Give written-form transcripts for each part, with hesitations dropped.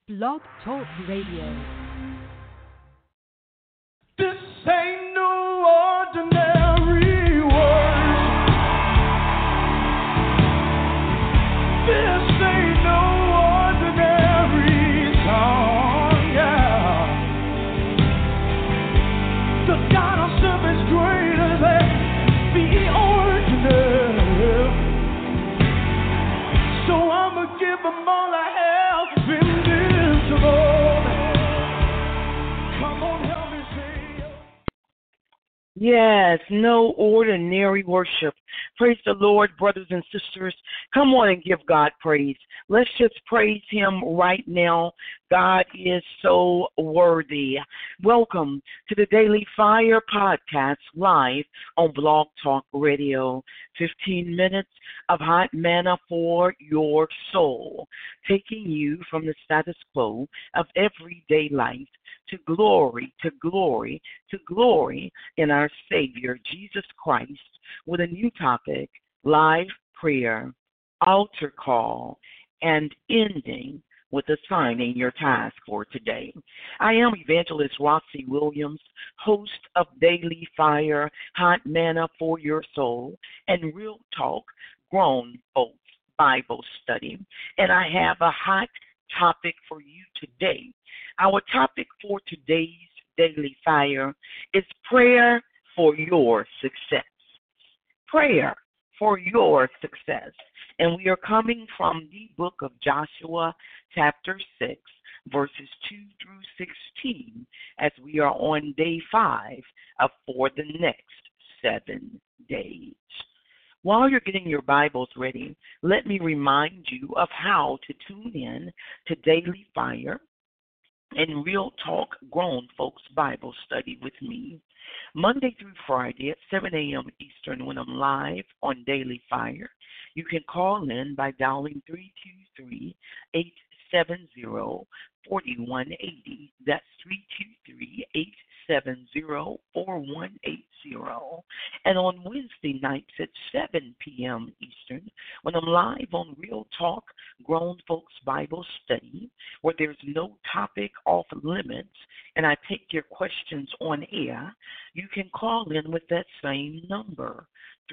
Blog Talk Radio. This ain't no ordinary world. This ain't no ordinary song, yeah. The God I serve is greater than the ordinary. So I'ma give them all I have, invincible. Come on, help me sing. Yes, no ordinary worship. Praise the Lord, brothers and sisters. Come on and give God praise. Let's just praise Him right now. God is so worthy. Welcome to the Daily Fire Podcast live on Blog Talk Radio. 15 minutes of hot manna for your soul, taking you from the status quo of everyday life to glory, to glory, to glory in our Savior, Jesus Christ, with a new topic, live prayer, altar call, and ending with assigning your task for today. I am Evangelist Roxy Williams, host of Daily Fire, Hot Manna for Your Soul, and Real Talk, Grown Folks Bible Study. And I have a hot topic for you today. Our topic for today's Daily Fire is prayer for your success. Prayer for your success. And we are coming from the book of Joshua, chapter 6, verses 2 through 16, as we are on day 5 of For the Next 7 Days. While you're getting your Bibles ready, let me remind you of how to tune in to Daily Fire and Real Talk Grown Folks Bible Study with me, Monday through Friday at 7 a.m. Eastern when I'm live on Daily Fire. You can call in by dialing 323-870-4180. That's 323-870-4180. And on Wednesday nights at 7 p.m. Eastern, when I'm live on Real Talk Grown Folks Bible Study, where there's no topic off limits, and I take your questions on air, you can call in with that same number,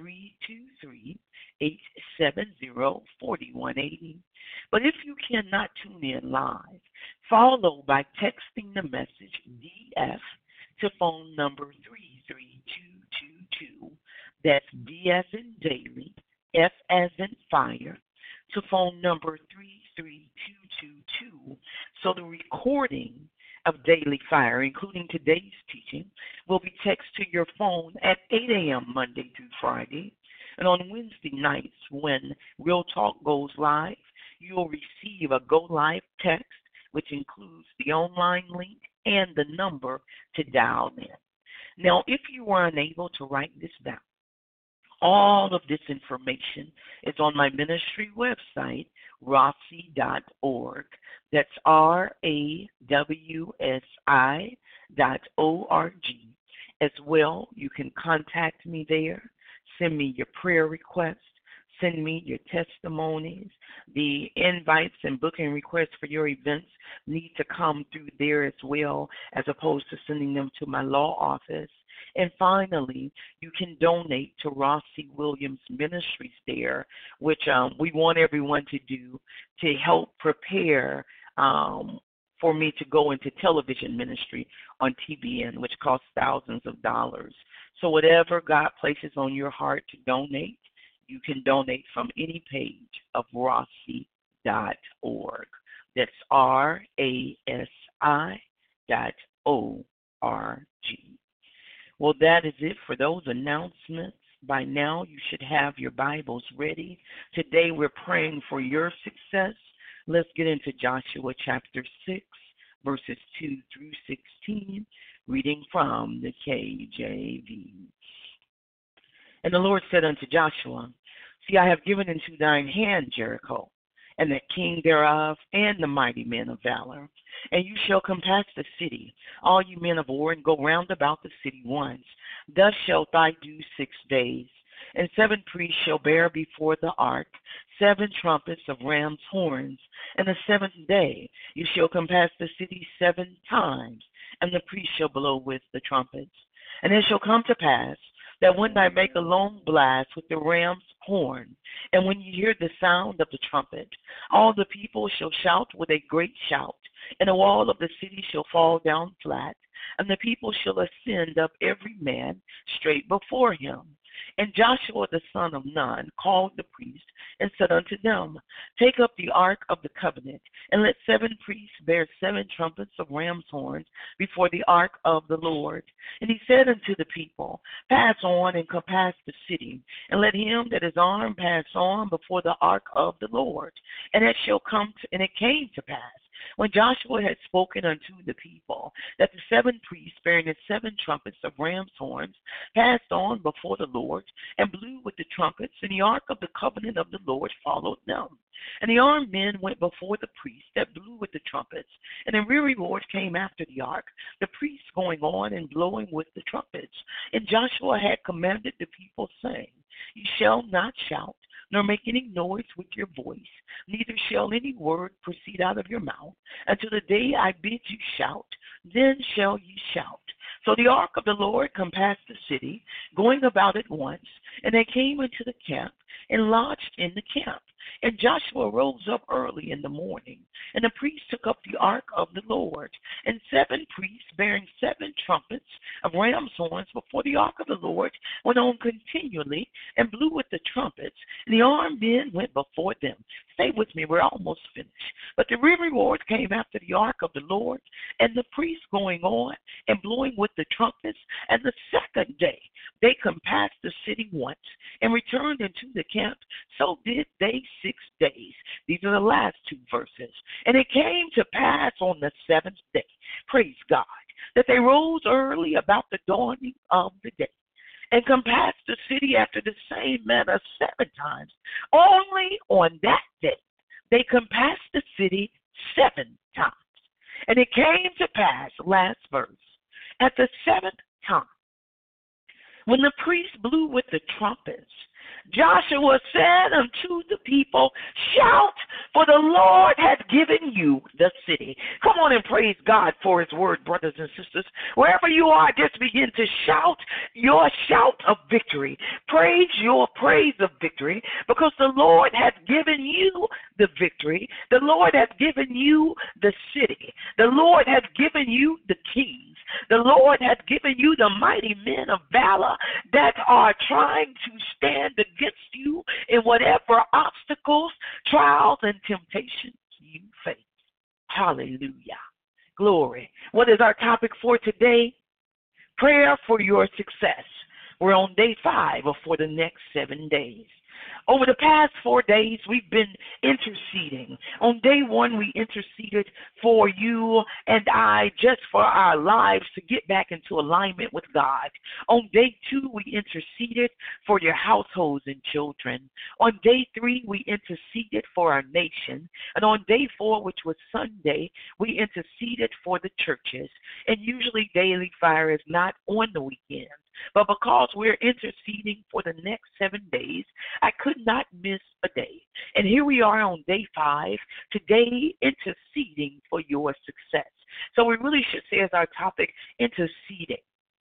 323-870-4180. But if you cannot tune in live, follow by texting the message DF to phone number 33222. That's D as in daily, F as in fire, to phone number 33222. So the recording of Daily Fire, including today's teaching, will be texted to your phone at 8 a.m. Monday through Friday. And on Wednesday nights, when Real Talk goes live, you'll receive a Go Live text, which includes the online link and the number to dial in. Now, if you were unable to write this down, all of this information is on my ministry website, rawsi.org. That's RAWSI.org. As well, you can contact me there, send me your prayer requests, send me your testimonies. The invites and booking requests for your events need to come through there as well, as opposed to sending them to my law office. And finally, you can donate to Rossi Williams Ministries there, which we want everyone to do to help prepare for me to go into television ministry on TBN, which costs thousands of dollars. So whatever God places on your heart to donate, you can donate from any page of Rossi.org. That's RASI.org. Well, that is it for those announcements. By now, you should have your Bibles ready. Today, we're praying for your success. Let's get into Joshua chapter 6, verses 2 through 16, reading from the KJV. And the Lord said unto Joshua, See, I have given into thine hand Jericho, and the king thereof, and the mighty men of valor. And you shall compass the city, all you men of war, and go round about the city once. Thus shalt thou do 6 days. And 7 priests shall bear before the ark 7 trumpets of ram's horns. And the 7th day you shall compass the city 7 times, and the priests shall blow with the trumpets. And it shall come to pass that when I make a long blast with the ram's horn, and when you hear the sound of the trumpet, all the people shall shout with a great shout, and the wall of the city shall fall down flat, and the people shall ascend up every man straight before him. And Joshua the son of Nun called the priests and said unto them, Take up the ark of the covenant, and let 7 priests bear 7 trumpets of ram's horns before the ark of the Lord. And he said unto the people, Pass on and compass the city, and let him that is armed pass on before the ark of the Lord. And it came to pass, when Joshua had spoken unto the people, that the 7 priests bearing the 7 trumpets of ram's horns passed on before the Lord, and blew with the trumpets, and the ark of the covenant of the Lord followed them. And the armed men went before the priests that blew with the trumpets, and the rear reward came after the ark, the priests going on and blowing with the trumpets. And Joshua had commanded the people, saying, You shall not shout, nor make any noise with your voice, neither shall any word proceed out of your mouth, until the day I bid you shout, then shall ye shout. So the ark of the Lord compassed the city, going about it once, and they came into the camp, and lodged in the camp. And Joshua rose up early in the morning, and the priests took up the ark of the Lord, and 7 priests bearing 7 trumpets of ram's horns before the ark of the Lord went on continually and blew with the trumpets, and the armed men went before them. Stay with me, we're almost finished. But the rear reward came after the ark of the Lord, and the priests going on and blowing with the trumpets, and the 2nd day they compassed the city once and returned into the camp. So did they 6 days. These are the last 2 verses. And it came to pass on the 7th day, praise God, that they rose early about the dawning of the day, and compassed the city after the same manner 7 times. Only on that day they compassed the city 7 times. And it came to pass, last verse, at the 7th time, when the priests blew with the trumpets, Joshua said unto the people, Shout, for the Lord hath given you the city. Come on and praise God for his word, brothers and sisters. Wherever you are, just begin to shout your shout of victory. Praise your praise of victory, because the Lord hath given you the victory. The Lord hath given you the city. The Lord hath given you the keys. The Lord hath given you the mighty men of valor that are trying to stand against you in whatever obstacles, trials, and temptations you face. Hallelujah. Glory. What is our topic for today? Prayer for your success. We're on day 5 for the next 7 days. Over the past 4 days, we've been interceding. On day 1, we interceded for you and I, just for our lives to get back into alignment with God. On day 2, we interceded for your households and children. On day 3, we interceded for our nation. And on day 4, which was Sunday, we interceded for the churches. And usually Daily Fire is not on the weekends. But because we're interceding for the next 7 days, I could not miss a day. And here we are on day 5, today interceding for your success. So we really should say as our topic, interceding,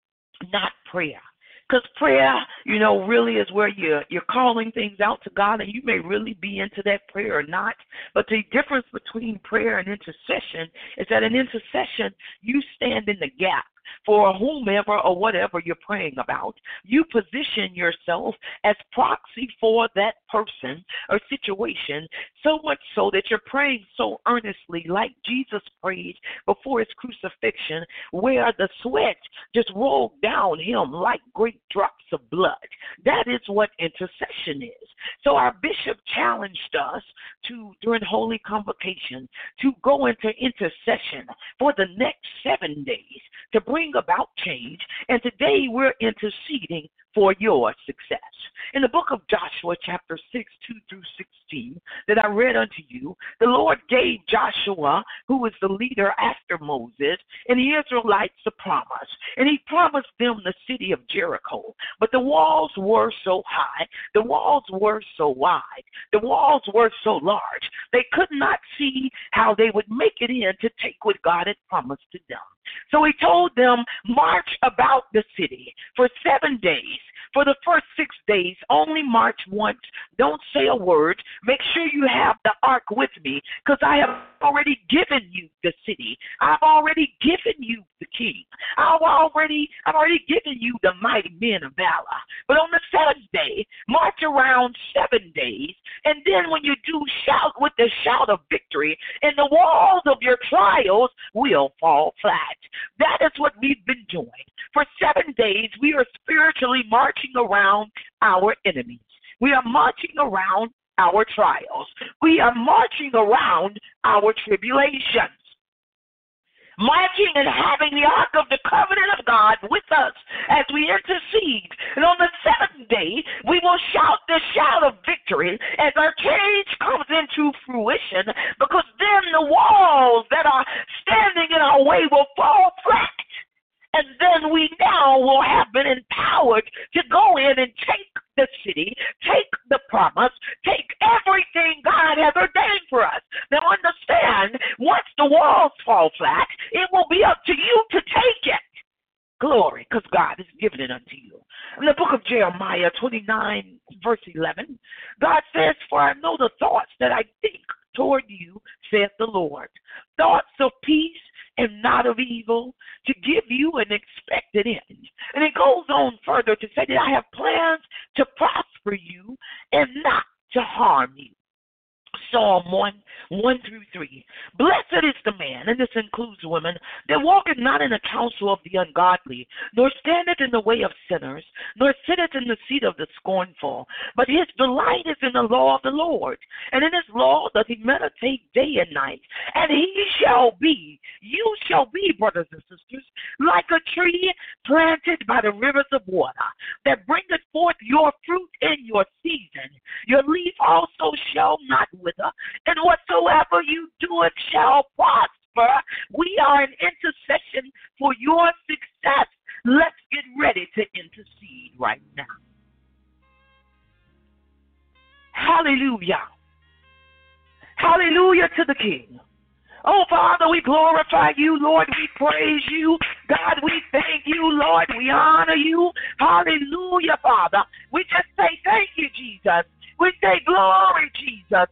not prayer. Because prayer, really is where you're calling things out to God, and you may really be into that prayer or not. But the difference between prayer and intercession is that in intercession, you stand in the gap for whomever or whatever you're praying about. You position yourself as proxy for that person or situation, so much so that you're praying so earnestly, like Jesus prayed before his crucifixion, where the sweat just rolled down him like great drops of blood. That is what intercession is. So our bishop challenged us to, during Holy Convocation, to go into intercession for the next 7 days to bring about change. And today we're interceding for your success. In the book of Joshua, chapter 6, 2 through 16, that I read unto you, the Lord gave Joshua, who was the leader after Moses, and the Israelites a promise. And he promised them the city of Jericho. But the walls were so high, the walls were so wide, the walls were so large, they could not see how they would make it in to take what God had promised to them. So he told them, march about the city for 7 days. For the first 6 days, only march once. Don't say a word. Make sure you have the ark with me, because I have already given you the city. I've already given you the king. I've already given you the mighty men of valor. But on the 7th day, march around 7 days, and then when you do, shout with the shout of victory, and the walls of your trials will fall flat. That is what we've been doing. For 7 days, we are spiritually marching around our enemies. We are marching around our trials. We are marching around our tribulations. Marching and having the Ark of the Covenant of God with us as we intercede. And on the 7th day, we will shout the shout of victory as our change comes into fruition, because then the walls that are standing in our way will fall flat. And then we now will have been empowered to go in and take the city, take the promise, take everything God has ordained for us. Now understand, once the walls fall flat, it will be up to you to take it. Glory, because God has given it unto you. In the book of Jeremiah 29, verse 11, God says, for I know the thoughts that I think toward you, saith the Lord, thoughts of peace and not of evil, to give you an expected end. And it goes on further to say that I have plans to prosper you and not to harm you. Psalm 1 through 3. Blessed is the man, and this includes women, that walketh not in the counsel of the ungodly, nor standeth in the way of sinners, nor sitteth in the seat of the scornful. But his delight is in the law of the Lord, and in his law doth he meditate day and night. And you shall be, brothers and sisters, like a tree planted by the rivers of water, that bringeth forth your fruit in your season. Your leaf also shall not wither, and whatsoever you do it shall prosper. We are in intercession for your success. Let's get ready to intercede right now. Hallelujah. Hallelujah to the King. Oh, Father, we glorify you, Lord. We praise you. God, we thank you, Lord. We honor you. Hallelujah, Father. We just say thank you, Jesus. We say glory, Jesus.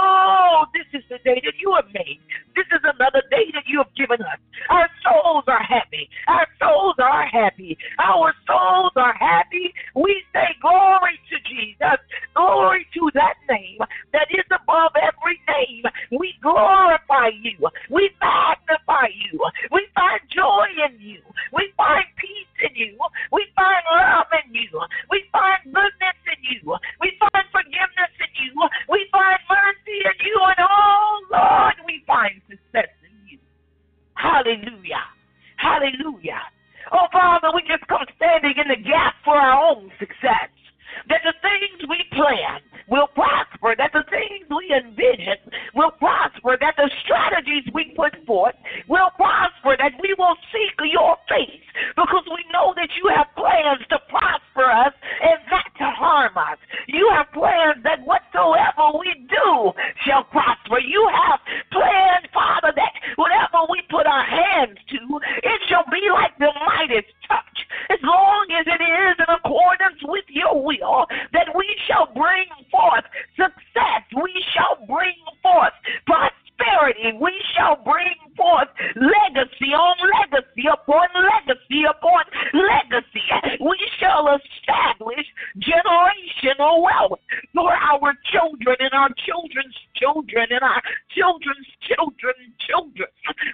Oh, this is the day that you have made. This is another day that you have given us. Our souls are happy. Our souls are happy. Our souls are happy. We say glory to Jesus. Glory to that name that is above every name. We glorify you. We magnify you. We find joy in you. We find peace in you. We find love in you. We find goodness in you. We find forgiveness in you. We find mercy in you. And oh, Lord, we find success in you. Hallelujah. Hallelujah. Oh, Father, we just come standing in the gap for our own success. That the things we plan will prosper, that the things we envision will prosper, that the strategies we put forth will prosper, that we will seek your face, because we know that you have plans to prosper us and not to harm us. You have plans that whatsoever we do shall prosper. You have plans, Father, that whatever we put our hands to, it shall be like the Midas touch, as long as it is in accordance with your will, that we shall bring forth success, we shall bring forth prosperity, we shall bring forth legacy on legacy upon legacy upon legacy. We shall establish generational wealth for our children and our children's children and our children's children's children,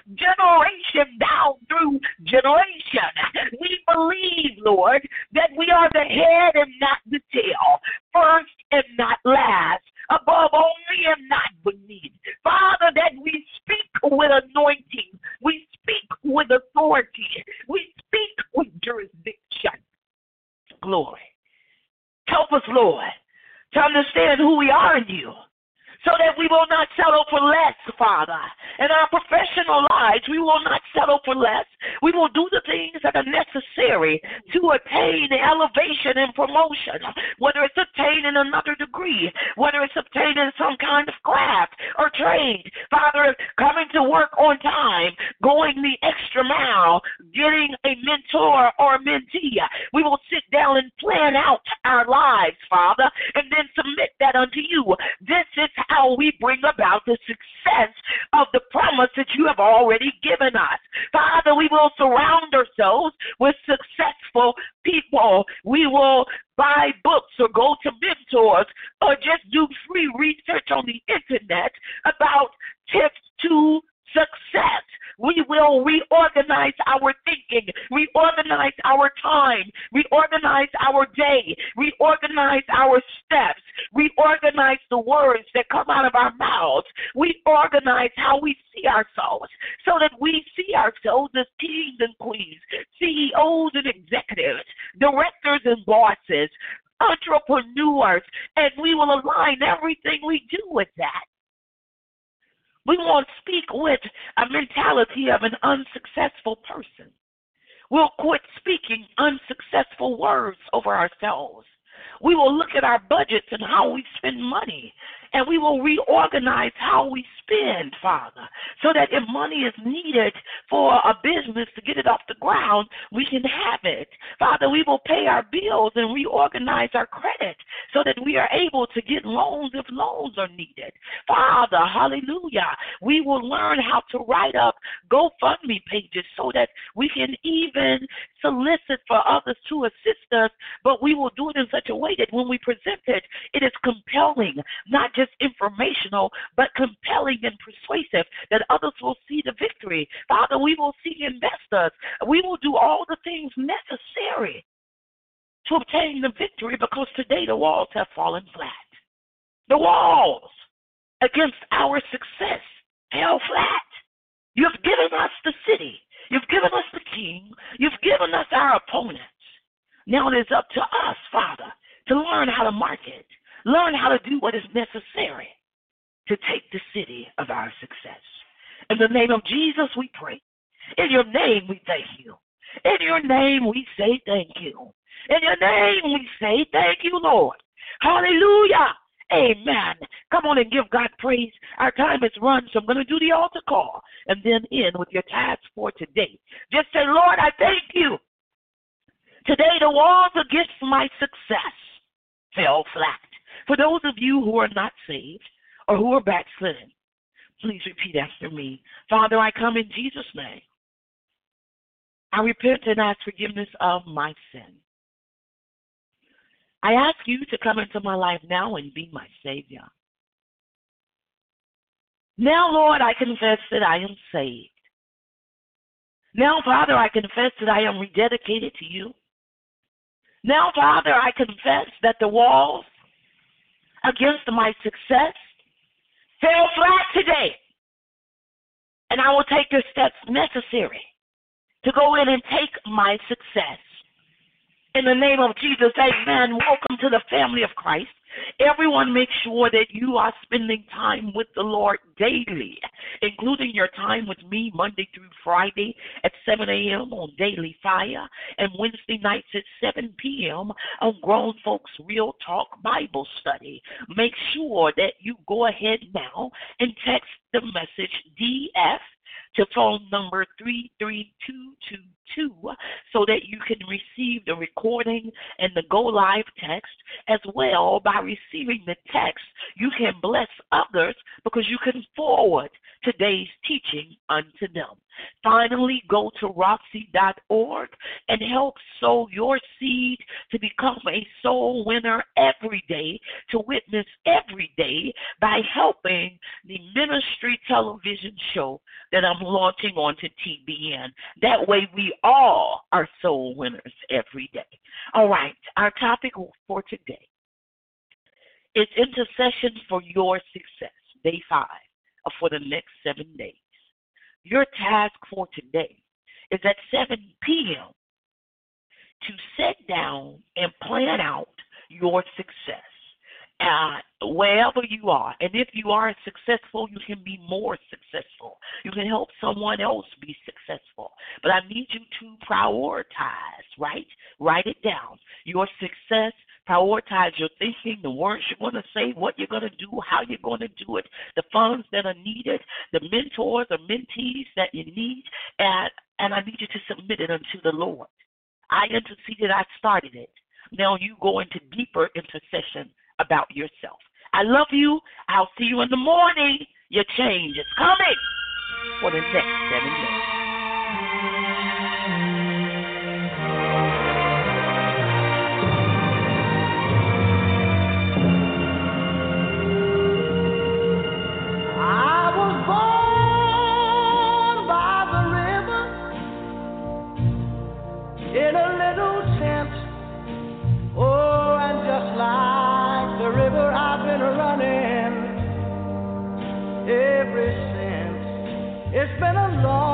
generation down through generation. We believe, Lord, that we are the head and not the tail, first and not last, above only and not beneath. Father, that we speak with anointing, we speak with authority, we speak with jurisdiction. Glory. In our professional lives, we will not settle for less. We will do the things that are necessary to attain elevation and promotion, whether it's obtaining another degree, whether it's obtaining some kind of craft or trade. Father, coming to work on time, going the extra mile, getting a mentor or a mentee. We will sit down and plan out our lives, Father, and then submit that unto you. This is how we bring about the success of the promise that you have already given us. Father, we will surround ourselves with successful people. We will buy books or go to mentors or just do free research on the internet about tips to success. We will reorganize our thinking, reorganize our time, reorganize our day, reorganize our steps, reorganize the words that come out of our mouths. We organize how we see ourselves so that we see ourselves as kings and queens, CEOs and executives, directors and bosses, entrepreneurs, and we will align everything we do with that. We won't speak with a mentality of an unsuccessful person. We'll quit speaking unsuccessful words over ourselves. We will look at our budgets and how we spend money, and we will reorganize how we spend, Father, so that if money is needed for a business to get it off the ground, we can have it. Father, we will pay our bills and reorganize our credit so that we are able to get loans if loans are needed. Father, hallelujah, we will learn how to write up GoFundMe pages so that we can even solicit for others to assist us, but we will do it in such a way that when we present it, it is compelling, not just informational, but compelling and persuasive, that others will see the victory. Father, we will see investors. We will do all the things necessary to obtain the victory, because today the walls have fallen flat. The walls against our success fell flat. You've given us the city. You've given us the king. You've given us our opponents. Now it is up to us, Father, to learn how to market, learn how to do what is necessary to take the city of our success. In the name of Jesus, we pray. In your name, we thank you. In your name, we say thank you. In your name, we say thank you, Lord. Hallelujah. Amen. Come on and give God praise. Our time is run, so I'm going to do the altar call and then end with your task for today. Just say, Lord, I thank you. Today, the walls against my success fell flat. For those of you who are not saved or who are backslidden, please repeat after me. Father, I come in Jesus' name. I repent and ask forgiveness of my sin. I ask you to come into my life now and be my Savior. Now, Lord, I confess that I am saved. Now, Father, I confess that I am rededicated to you. Now, Father, I confess that the walls against my success fell flat today. And I will take the steps necessary to go in and take my success. In the name of Jesus, amen. Welcome to the family of Christ. Everyone make sure that you are spending time with the Lord daily, including your time with me Monday through Friday at 7 a.m. on Daily Fire and Wednesday nights at 7 p.m. on Grown Folks Real Talk Bible Study. Make sure that you go ahead now and text the message DF to phone number 33222 so that you can receive the recording and the go live text. As well, by receiving the text, you can bless others because you can forward today's teaching unto them. Finally, go to Roxy.org and help sow your seed to become a soul winner every day, to witness every day by helping the ministry television show that I'm launching onto TBN. That way we all are soul winners every day. All right, our topic for today is intercession for your success, day 5, for the next 7 days. Your task for today is at 7 p.m. to sit down and plan out your success wherever you are. And if you are successful, you can be more successful. You can help someone else be successful. But I need you to prioritize, right? Write it down. Your success, prioritize your thinking, the words you're going to say, what you're going to do, how you're going to do it, the funds that are needed, the mentors or mentees that you need, and I need you to submit it unto the Lord. I interceded, I started it. Now you go into deeper intercession about yourself. I love you. I'll see you in the morning. Your change is coming for the next 7 days. I was born by the river in a little tent. Oh, and just like the river, I've been running ever since. It's been a long